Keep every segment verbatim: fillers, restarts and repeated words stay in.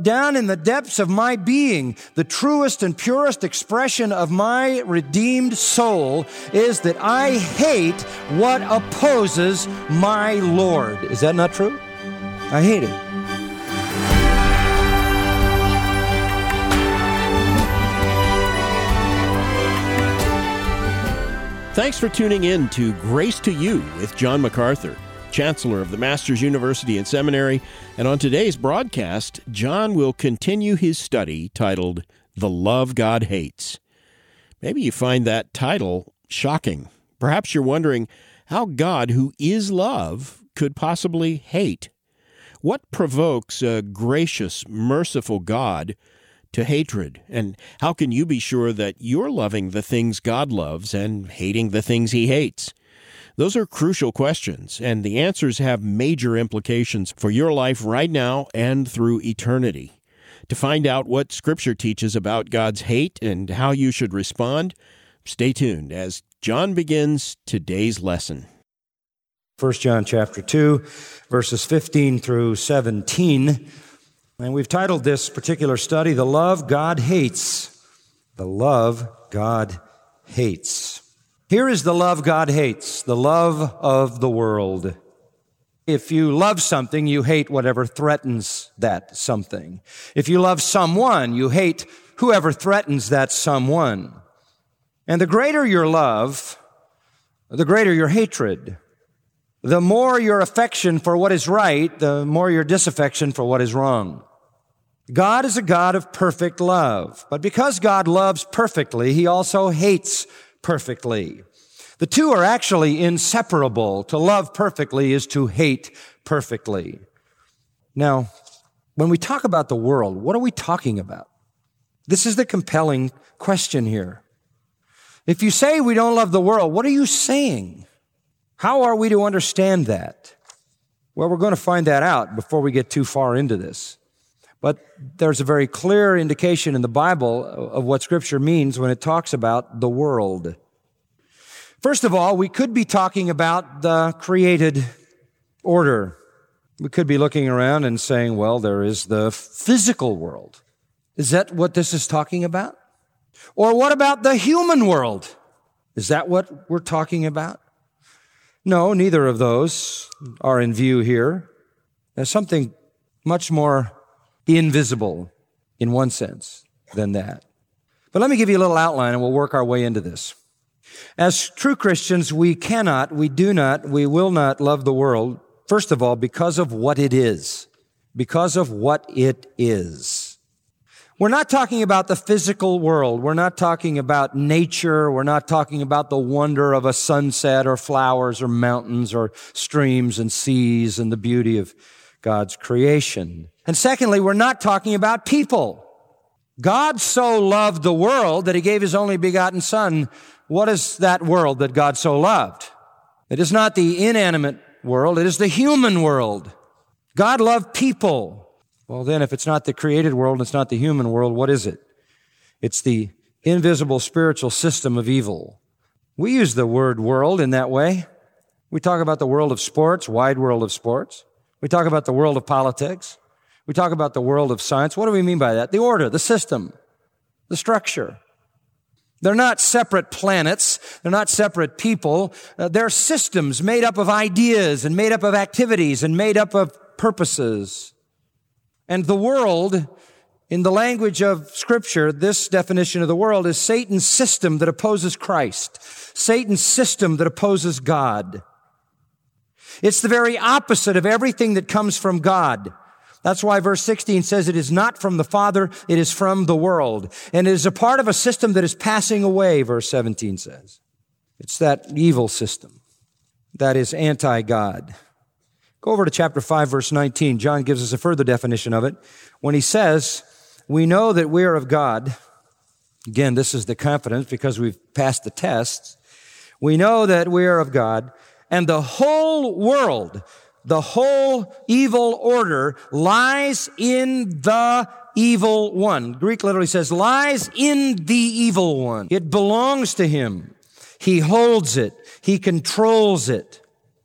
down in the depths of my being, the truest and purest expression of my redeemed soul is that I hate what opposes my Lord. Is that not true? I hate it. Thanks for tuning in to Grace to You with John MacArthur, Chancellor of the Masters University and Seminary. And on today's broadcast, John will continue his study titled The Love God Hates. Maybe you find that title shocking. Perhaps you're wondering how God, who is love, could possibly hate. What provokes a gracious, merciful God to hatred? And how can you be sure that you're loving the things God loves and hating the things he hates? Those are crucial questions, and the answers have major implications for your life right now and through eternity. To find out what Scripture teaches about God's hate and how you should respond, stay tuned as John begins today's lesson. First John chapter two, verses fifteen through seventeen. And we've titled this particular study, The Love God Hates. The Love God Hates. Here is the love God hates, the love of the world. If you love something, you hate whatever threatens that something. If you love someone, you hate whoever threatens that someone. And the greater your love, the greater your hatred. The more your affection for what is right, the more your disaffection for what is wrong. God is a God of perfect love. But because God loves perfectly, He also hates perfectly. The two are actually inseparable. To love perfectly is to hate perfectly. Now, when we talk about the world, what are we talking about? This is the compelling question here. If you say we don't love the world, what are you saying? How are we to understand that? Well, we're going to find that out before we get too far into this. But there's a very clear indication in the Bible of what Scripture means when it talks about the world. First of all, we could be talking about the created order. We could be looking around and saying, well, there is the physical world. Is that what this is talking about? Or what about the human world? Is that what we're talking about? No, neither of those are in view here. There's something much more invisible in one sense than that. But let me give you a little outline and we'll work our way into this. As true Christians, we cannot, we do not, we will not love the world, first of all, because of what it is. Because of what it is. We're not talking about the physical world. We're not talking about nature. We're not talking about the wonder of a sunset or flowers or mountains or streams and seas and the beauty of God's creation. And secondly, we're not talking about people. God so loved the world that He gave His only begotten Son. What is that world that God so loved? It is not the inanimate world. It is the human world. God loved people. Well, then, if it's not the created world, it's not the human world, what is it? It's the invisible spiritual system of evil. We use the word world in that way. We talk about the world of sports, wide world of sports. We talk about the world of politics. We talk about the world of science. What do we mean by that? The order, the system, the structure. They're not separate planets. They're not separate people. Uh, they're systems made up of ideas and made up of activities and made up of purposes. And the world, in the language of Scripture, this definition of the world is Satan's system that opposes Christ. Satan's system that opposes God. It's the very opposite of everything that comes from God. That's why verse sixteen says it is not from the Father, it is from the world. And it is a part of a system that is passing away, verse seventeen says. It's that evil system that is anti-God. Go over to chapter five, verse nineteen. John gives us a further definition of it when he says, we know that we are of God. Again, this is the confidence because we've passed the tests. We know that we are of God, and the whole world, the whole evil order lies in the evil one. Greek literally says, lies in the evil one. It belongs to him. He holds it. He controls it.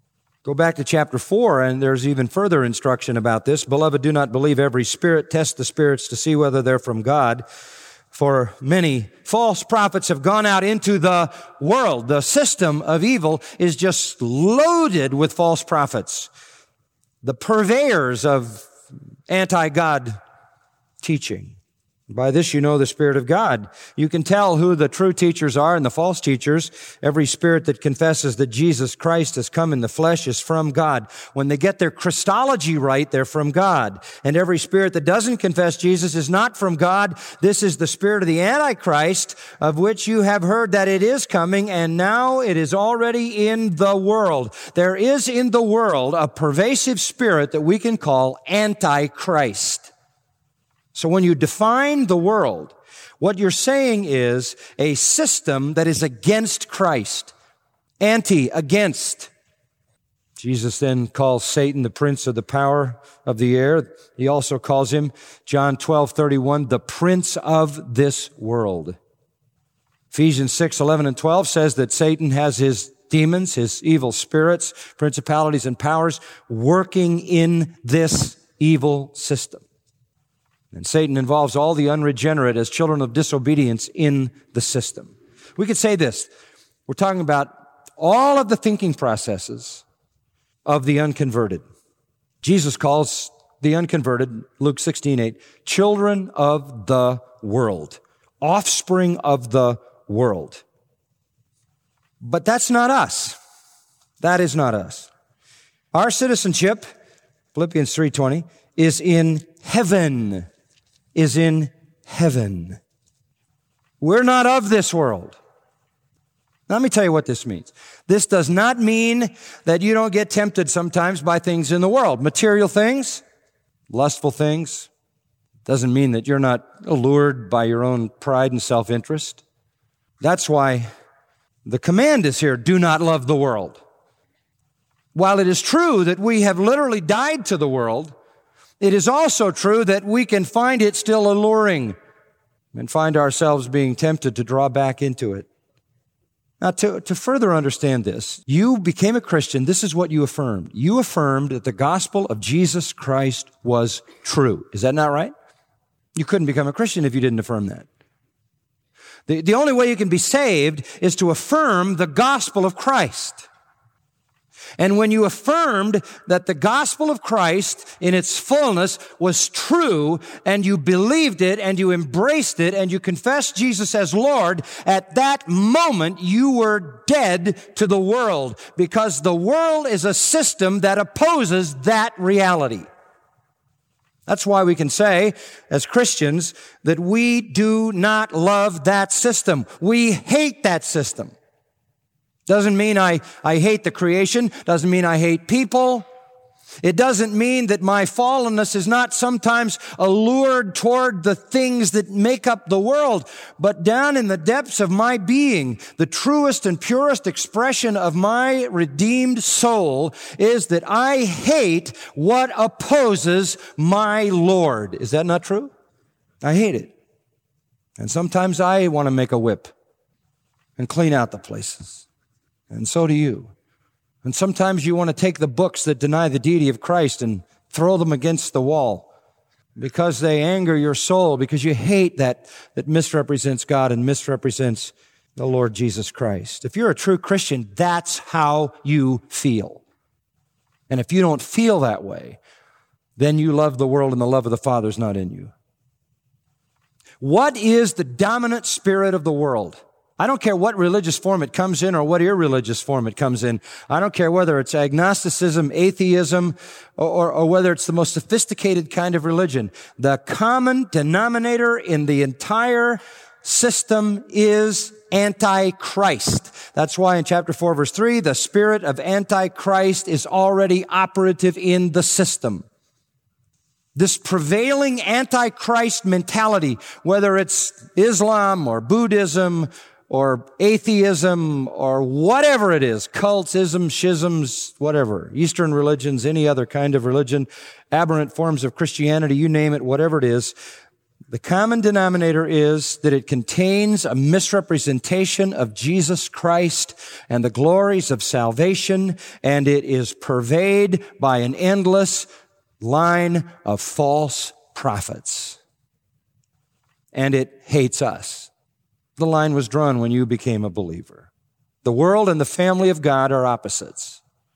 Go back to chapter four, and there's even further instruction about this. Beloved, do not believe every spirit. Test the spirits to see whether they're from God. For many false prophets have gone out into the world. The system of evil is just loaded with false prophets, the purveyors of anti-God teaching. By this you know the Spirit of God. You can tell who the true teachers are and the false teachers. Every spirit that confesses that Jesus Christ has come in the flesh is from God. When they get their Christology right, they're from God. And every spirit that doesn't confess Jesus is not from God. This is the spirit of the Antichrist, of which you have heard that it is coming, and now it is already in the world. There is in the world a pervasive spirit that we can call Antichrist. So when you define the world, what you're saying is a system that is against Christ. Anti, against. Jesus then calls Satan the prince of the power of the air. He also calls him, John twelve thirty-one, the prince of this world. Ephesians six eleven and twelve says that Satan has his demons, his evil spirits, principalities and powers working in this evil system. And Satan involves all the unregenerate as children of disobedience in the system. We could say this. We're talking about all of the thinking processes of the unconverted. Jesus calls the unconverted, Luke sixteen eight, children of the world, offspring of the world. But that's not us. That is not us. Our citizenship, Philippians three twenty, is in heaven. is in heaven. We're not of this world. Let me tell you what this means. This does not mean that you don't get tempted sometimes by things in the world. Material things, lustful things. Doesn't mean that you're not allured by your own pride and self-interest. That's why the command is here, do not love the world. While it is true that we have literally died to the world, it is also true that we can find it still alluring and find ourselves being tempted to draw back into it. Now, to, to further understand this, you became a Christian. This is what you affirmed. You affirmed that the gospel of Jesus Christ was true. Is that not right? You couldn't become a Christian if you didn't affirm that. The, the only way you can be saved is to affirm the gospel of Christ. And when you affirmed that the gospel of Christ in its fullness was true, and you believed it, and you embraced it, and you confessed Jesus as Lord, at that moment you were dead to the world, because the world is a system that opposes that reality. That's why we can say, as Christians, that we do not love that system. We hate that system. Doesn't mean I, I hate the creation. Doesn't mean I hate people. It doesn't mean that my fallenness is not sometimes allured toward the things that make up the world. But down in the depths of my being, the truest and purest expression of my redeemed soul is that I hate what opposes my Lord. Is that not true? I hate it. And sometimes I want to make a whip and clean out the places. And so do you. And sometimes you want to take the books that deny the deity of Christ and throw them against the wall because they anger your soul, because you hate that that misrepresents God and misrepresents the Lord Jesus Christ. If you're a true Christian, that's how you feel. And if you don't feel that way, then you love the world and the love of the Father is not in you. What is the dominant spirit of the world? I don't care what religious form it comes in or what irreligious form it comes in. I don't care whether it's agnosticism, atheism, or, or, or whether it's the most sophisticated kind of religion. The common denominator in the entire system is Antichrist. That's why in chapter four, verse three, the spirit of Antichrist is already operative in the system. This prevailing Antichrist mentality, whether it's Islam or Buddhism or atheism, or whatever it is, cultism, schisms, whatever, Eastern religions, any other kind of religion, aberrant forms of Christianity, you name it, whatever it is, The common denominator is that it contains a misrepresentation of Jesus Christ and the glories of salvation, and it is purveyed by an endless line of false prophets. And it hates us. The line was drawn when you became a believer. The world and the family of God are opposites.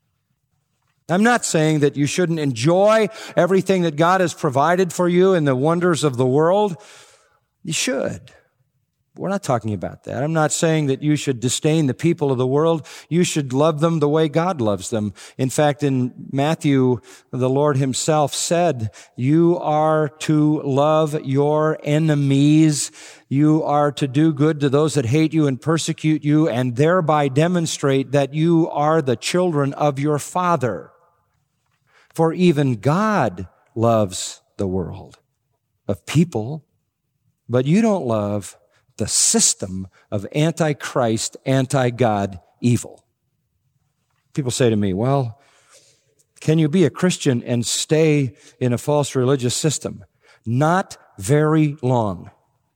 I'm not saying that you shouldn't enjoy everything that God has provided for you and the wonders of the world. You should. We're not talking about that. I'm not saying that you should disdain the people of the world. You should love them the way God loves them. In fact, in Matthew, the Lord himself said, you are to love your enemies. You are to do good to those that hate you and persecute you, and thereby demonstrate that you are the children of your Father. For even God loves the world of people, but you don't love the system of anti-Christ, anti-God evil. People say to me, well, can you be a Christian and stay in a false religious system? Not very long.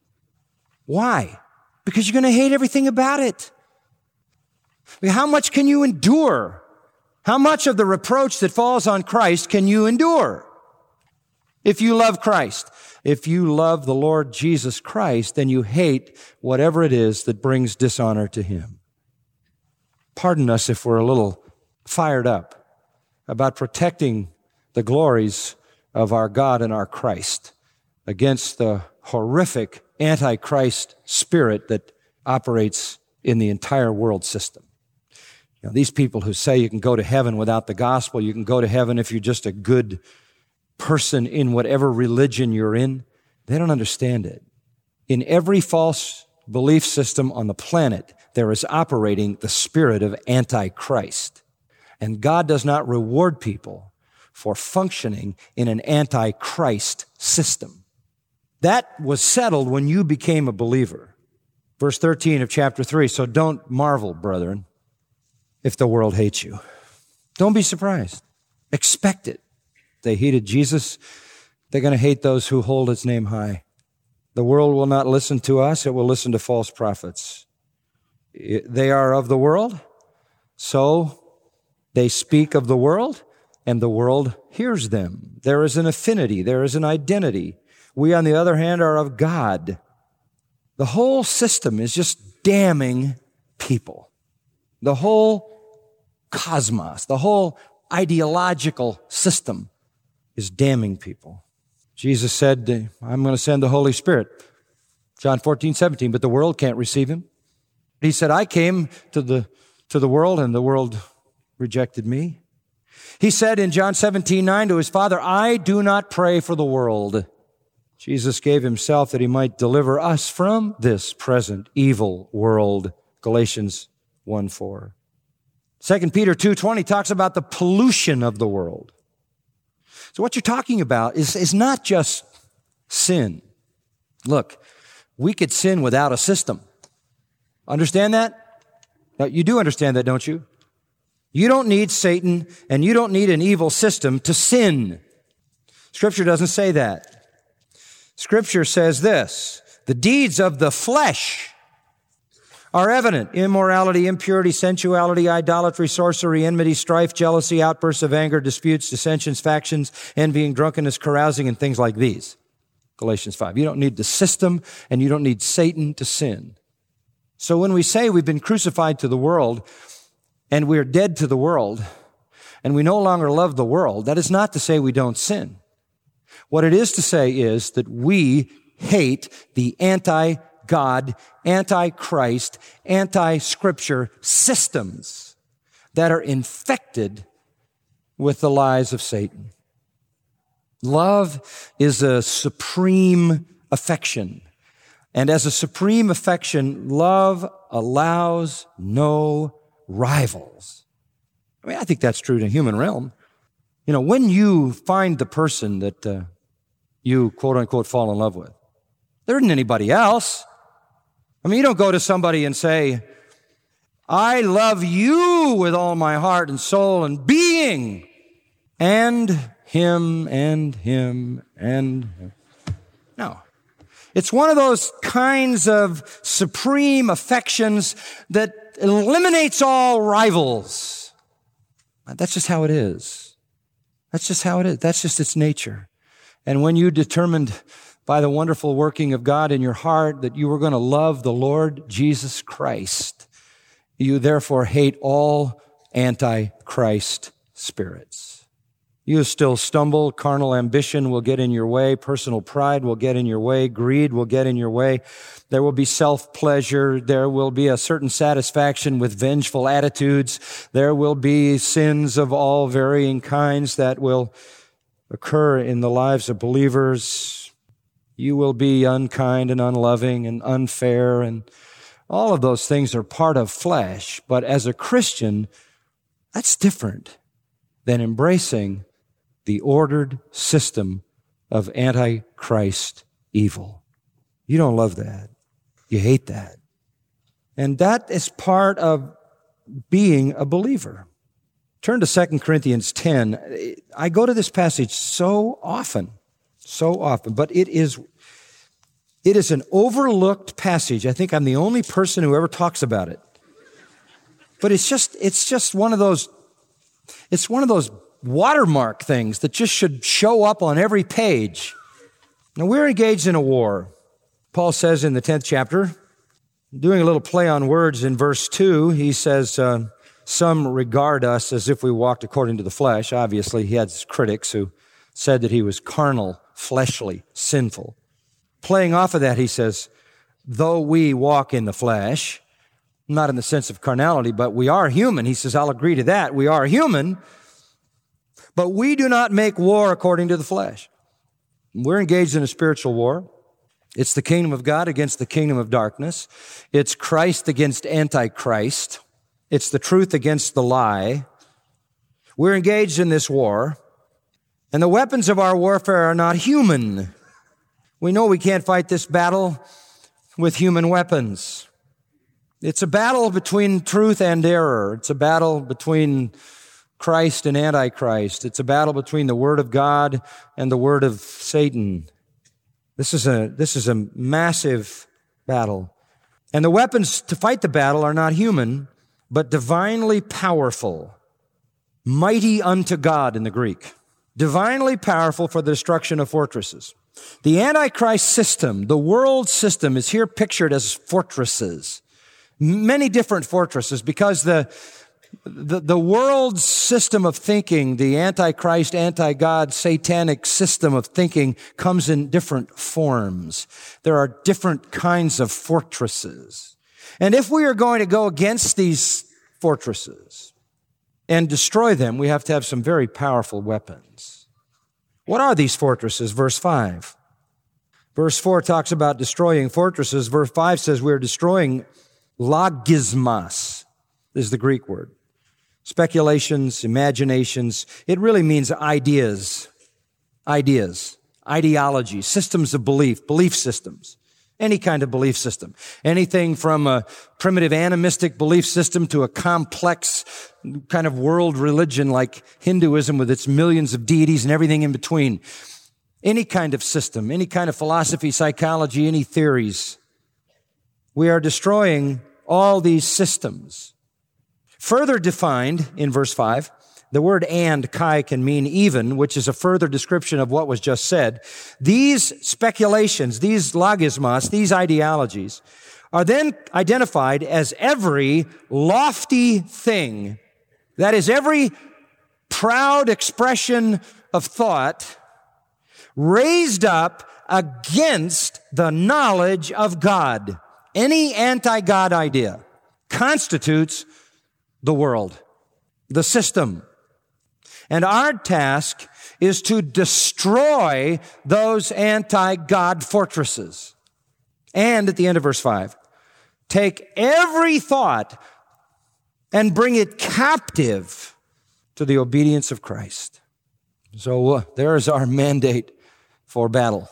Why? Because you're going to hate everything about it. I mean, how much can you endure? How much of the reproach that falls on Christ can you endure? If you love Christ, if you love the Lord Jesus Christ, then you hate whatever it is that brings dishonor to him. Pardon us if we're a little fired up about protecting the glories of our God and our Christ against the horrific antichrist spirit that operates in the entire world system. You know, these people who say you can go to heaven without the gospel, you can go to heaven if you're just a good person in whatever religion you're in, they don't understand it. In every false belief system on the planet, there is operating the spirit of Antichrist. And God does not reward people for functioning in an Antichrist system. That was settled when you became a believer. Verse thirteen of chapter three, so don't marvel, brethren, if the world hates you. Don't be surprised. Expect it. They hated Jesus. They're going to hate those who hold his name high. The world will not listen to us. It will listen to false prophets. They are of the world, so they speak of the world, and the world hears them. There is an affinity. There is an identity. We, on the other hand, are of God. The whole system is just damning people. The whole cosmos, the whole ideological system is damning people. Jesus said, I'm going to send the Holy Spirit. John fourteen, seventeen, but the world can't receive him. He said, I came to the, to the world and the world rejected me. He said in John seventeen, nine to his Father, I do not pray for the world. Jesus gave himself that he might deliver us from this present evil world. Galatians one, four. Second Peter two, twenty talks about the pollution of the world. So what you're talking about is, is not just sin. Look, we could sin without a system. Understand that? Now, you do understand that, don't you? You don't need Satan and you don't need an evil system to sin. Scripture doesn't say that. Scripture says this, the deeds of the flesh are evident: immorality, impurity, sensuality, idolatry, sorcery, enmity, strife, jealousy, outbursts of anger, disputes, dissensions, factions, envying, drunkenness, carousing, and things like these. Galatians five. You don't need the system and you don't need Satan to sin. So when we say we've been crucified to the world and we're dead to the world and we no longer love the world, that is not to say we don't sin. What it is to say is that we hate the anti-God, anti-Christ, anti-Scripture systems that are infected with the lies of Satan. Love is a supreme affection. And as a supreme affection, love allows no rivals. I mean, I think that's true in the human realm. You know, when you find the person that uh, you, quote unquote, fall in love with, there isn't anybody else. I mean, you don't go to somebody and say, I love you with all my heart and soul and being, and him and him and him. No. It's one of those kinds of supreme affections that eliminates all rivals. That's just how it is. That's just how it is. That's just its nature. And when you determined by the wonderful working of God in your heart that you were going to love the Lord Jesus Christ, you therefore hate all anti-Christ spirits. You still stumble. Carnal ambition will get in your way. Personal pride will get in your way. Greed will get in your way. There will be self-pleasure. There will be a certain satisfaction with vengeful attitudes. There will be sins of all varying kinds that will occur in the lives of believers. You will be unkind and unloving and unfair, and all of those things are part of flesh. But as a Christian, that's different than embracing the ordered system of antichrist evil. You don't love that. You hate that. And that is part of being a believer. Turn to Second Corinthians ten. I go to this passage so often, so often, but it is, it is an overlooked passage. I think I'm the only person who ever talks about it. But it's just, it's just one of those, it's one of those watermark things that just should show up on every page. Now, we're engaged in a war. Paul says in the tenth chapter, doing a little play on words in verse two, he says, uh, some regard us as if we walked according to the flesh. Obviously, he had his critics who said that he was carnal, fleshly, sinful. Playing off of that, he says, though we walk in the flesh, not in the sense of carnality, but we are human. He says, I'll agree to that. We are human, but we do not make war according to the flesh. We're engaged in a spiritual war. It's the kingdom of God against the kingdom of darkness. It's Christ against Antichrist. It's the truth against the lie. We're engaged in this war, and the weapons of our warfare are not human. We know we can't fight this battle with human weapons. It's a battle between truth and error. It's a battle between Christ and Antichrist. It's a battle between the Word of God and the Word of Satan. This is a, this is a massive battle. And the weapons to fight the battle are not human, but divinely powerful. Mighty unto God in the Greek. Divinely powerful for the destruction of fortresses. The Antichrist system, the world system, is here pictured as fortresses. Many different fortresses, because the, the, the world's system of thinking, the Antichrist, anti-God, satanic system of thinking comes in different forms. There are different kinds of fortresses. And if we are going to go against these fortresses and destroy them, we have to have some very powerful weapons. What are these fortresses? Verse five. Verse four talks about destroying fortresses. Verse five says we're destroying logismos, is the Greek word. Speculations, imaginations. It really means ideas, ideas, ideology, systems of belief, belief systems. Any kind of belief system. Anything from a primitive animistic belief system to a complex kind of world religion like Hinduism with its millions of deities and everything in between. Any kind of system, any kind of philosophy, psychology, any theories. We are destroying all these systems. Further defined in verse five, the word and, kai, can mean even, which is a further description of what was just said. These speculations, these logismos, these ideologies, are then identified as every lofty thing, that is, every proud expression of thought raised up against the knowledge of God. Any anti-God idea constitutes the world, the system. And our task is to destroy those anti-God fortresses. And at the end of verse five, take every thought and bring it captive to the obedience of Christ. So uh, there is our mandate for battle.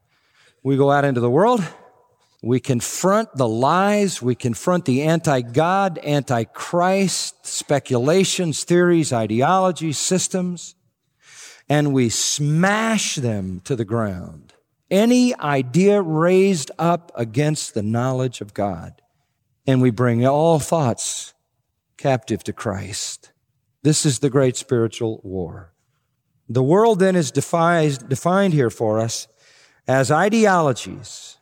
We go out into the world. We confront the lies. We confront the anti-God, anti-Christ, speculations, theories, ideologies, systems, and we smash them to the ground. any idea raised up against the knowledge of God. And we bring all thoughts captive to Christ. This is the great spiritual war. The world then is defined, defined here for us as ideologies,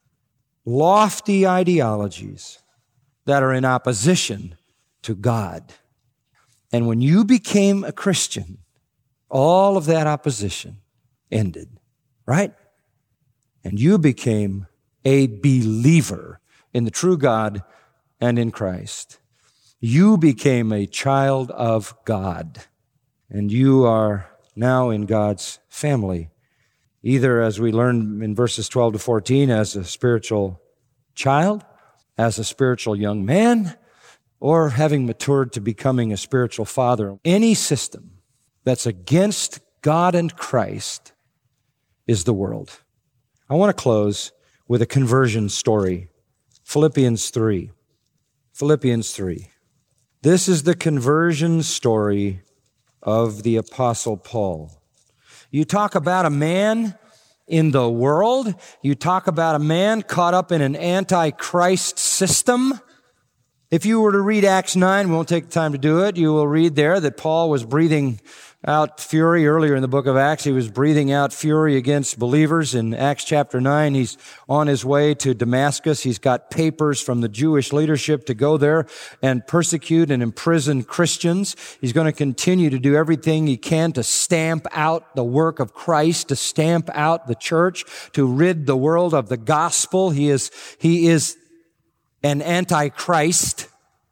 lofty ideologies that are in opposition to God. And when you became a Christian, all of that opposition ended, right? And you became a believer in the true God and in Christ. You became a child of God, and you are now in God's family, either, as we learned in verses twelve to fourteen, as a spiritual child, as a spiritual young man, or having matured to becoming a spiritual father. Any system that's against God and Christ is the world. I want to close with a conversion story. Philippians three. Philippians three. This is the conversion story of the Apostle Paul. You talk about a man in the world. You talk about a man caught up in an anti-Christ system. If you were to read Acts nine, we won't take the time to do it, you will read there that Paul was breathing out fury. Earlier in the book of Acts, he was breathing out fury against believers. In Acts chapter nine, he's on his way to Damascus. He's got papers from the Jewish leadership to go there and persecute and imprison Christians. He's going to continue to do everything he can to stamp out the work of Christ, to stamp out the church, to rid the world of the gospel. He is, he is an antichrist.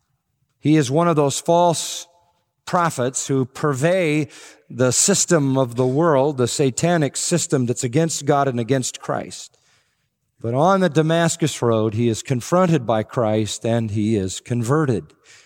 He is one of those false prophets who purvey the system of the world, the satanic system that's against God and against Christ. But on the Damascus road, he is confronted by Christ and he is converted.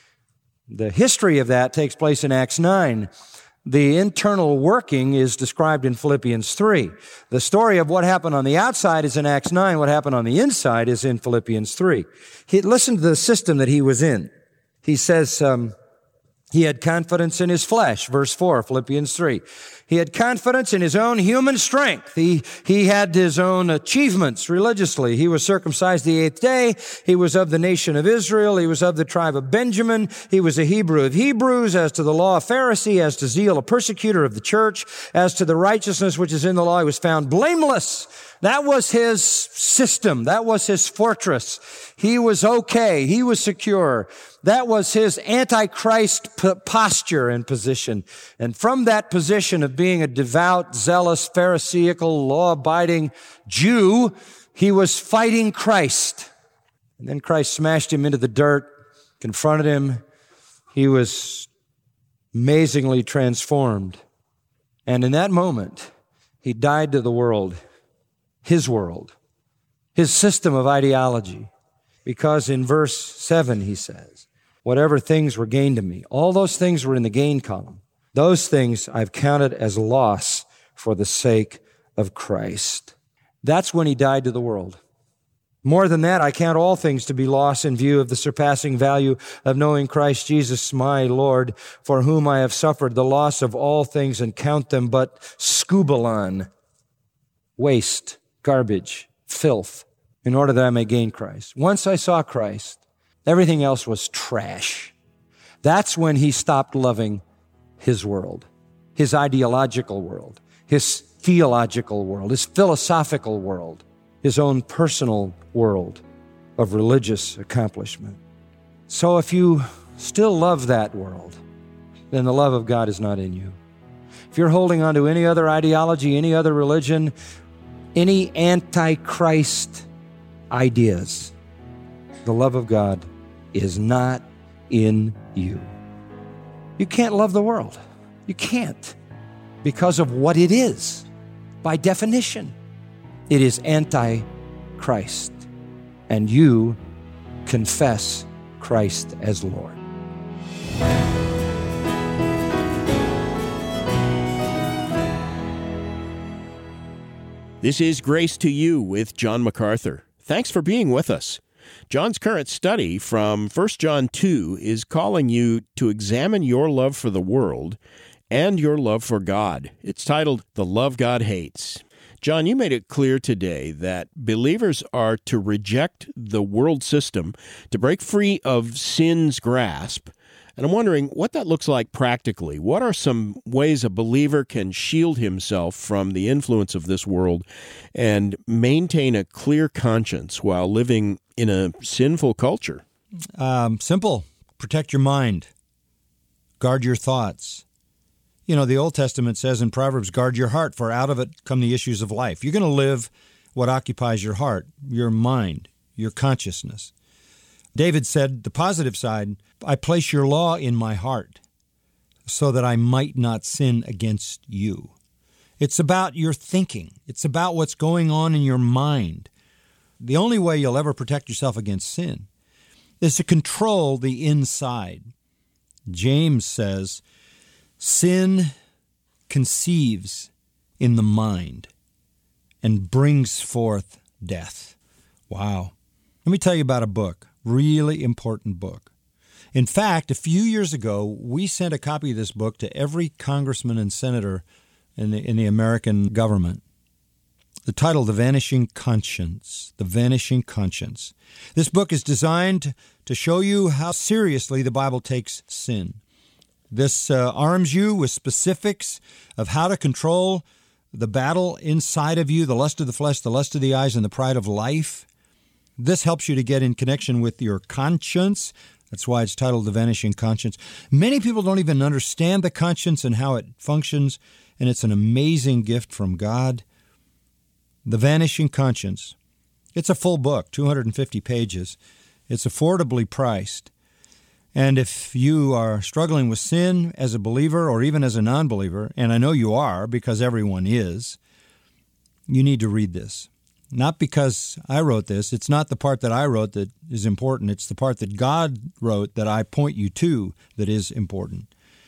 The history of that takes place in Acts nine. The internal working is described in Philippians three. The story of what happened on the outside is in Acts nine. What happened on the inside is in Philippians three. He, listen to the system that he was in. He says, um, he had confidence in his flesh, verse four, Philippians three. He had confidence in his own human strength. He, he had his own achievements religiously. He was circumcised the eighth day. He was of the nation of Israel. He was of the tribe of Benjamin. He was a Hebrew of Hebrews. As to the law, a Pharisee. As to zeal, a persecutor of the church. As to the righteousness which is in the law, he was found blameless. That was his system. That was his fortress. He was okay. He was secure. That was his antichrist p- posture and position. And from that position of being a devout, zealous, Pharisaical, law-abiding Jew, he was fighting Christ. And then Christ smashed him into the dirt, confronted him. He was amazingly transformed. And in that moment, he died to the world. His world, his system of ideology. Because in verse seven, he says, whatever things were gained to me, all those things were in the gain column. Those things I've counted as loss for the sake of Christ. That's when he died to the world. More than that, I count all things to be loss in view of the surpassing value of knowing Christ Jesus, my Lord, for whom I have suffered the loss of all things and count them but scubalon, waste, garbage, filth, in order that I may gain Christ. Once I saw Christ, everything else was trash. That's when he stopped loving his world, his ideological world, his theological world, his philosophical world, his own personal world of religious accomplishment. So if you still love that world, then the love of God is not in you. If you're holding on to any other ideology, any other religion, any antichrist ideas, the love of God is not in you. You can't love the world. You can't, because of what it is. By definition, it is anti-Christ, and you confess Christ as Lord. This is Grace to You with John MacArthur. Thanks for being with us. John's current study from First John two is calling you to examine your love for the world and your love for God. It's titled The Love God Hates. John, you made it clear today that believers are to reject the world system, to break free of sin's grasp. And I'm wondering what that looks like practically. What are some ways a believer can shield himself from the influence of this world and maintain a clear conscience while living in a sinful culture? Um, simple. Protect your mind. Guard your thoughts. You know, the Old Testament says in Proverbs, guard your heart, for out of it come the issues of life. You're going to live what occupies your heart, your mind, your consciousness. David said, the positive side, I place your law in my heart so that I might not sin against you. It's about your thinking. It's about what's going on in your mind. The only way you'll ever protect yourself against sin is to control the inside. James says, sin conceives in the mind and brings forth death. Wow. Let me tell you about a book, really important book. In fact, a few years ago, we sent a copy of this book to every congressman and senator in the, in the American government. The title, The Vanishing Conscience. The Vanishing Conscience. This book is designed to show you how seriously the Bible takes sin. This uh, arms you with specifics of how to control the battle inside of you, the lust of the flesh, the lust of the eyes, and the pride of life. This helps you to get in connection with your conscience. That's why it's titled The Vanishing Conscience. Many people don't even understand the conscience and how it functions, and it's an amazing gift from God. The Vanishing Conscience. It's a full book, two hundred fifty pages. It's affordably priced. And if you are struggling with sin as a believer or even as a non-believer, and I know you are because everyone is, you need to read this. Not because I wrote this. It's not the part that I wrote that is important. It's the part that God wrote that I point you to that is important.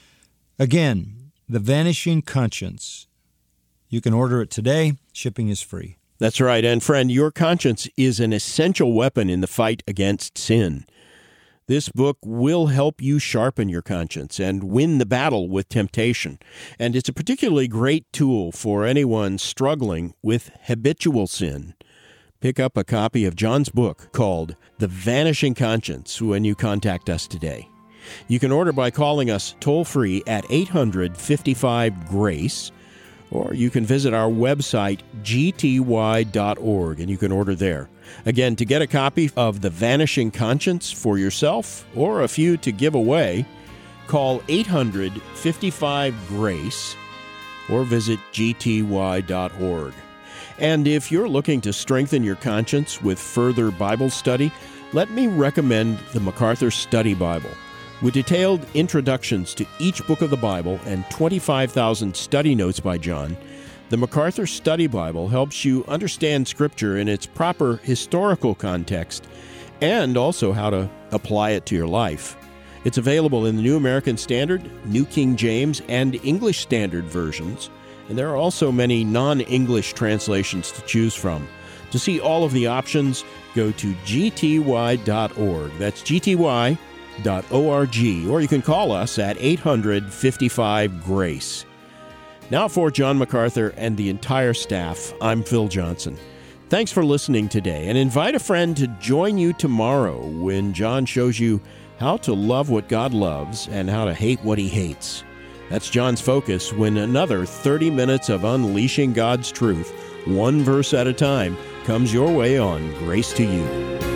Again, The Vanishing Conscience. You can order it today. Shipping is free. That's right. And friend, your conscience is an essential weapon in the fight against sin. This book will help you sharpen your conscience and win the battle with temptation. And it's a particularly great tool for anyone struggling with habitual sin. Pick up a copy of John's book called The Vanishing Conscience when you contact us today. You can order by calling us toll-free at eight hundred, fifty-five, GRACE, or you can visit our website, g t y dot org, and you can order there. Again, to get a copy of The Vanishing Conscience for yourself or a few to give away, call eight hundred, fifty-five, GRACE or visit g t y dot org. And if you're looking to strengthen your conscience with further Bible study, let me recommend the MacArthur Study Bible. With detailed introductions to each book of the Bible and twenty-five thousand study notes by John, the MacArthur Study Bible helps you understand Scripture in its proper historical context and also how to apply it to your life. It's available in the New American Standard, New King James, and English Standard versions, and there are also many non-English translations to choose from. To see all of the options, go to g t y dot org. That's g t y dot org, or you can call us at eight hundred, fifty-five, GRACE. Now for John MacArthur and the entire staff, I'm Phil Johnson. Thanks for listening today, and invite a friend to join you tomorrow when John shows you how to love what God loves and how to hate what he hates. That's John's focus when another thirty minutes of unleashing God's truth, one verse at a time, comes your way on Grace to You.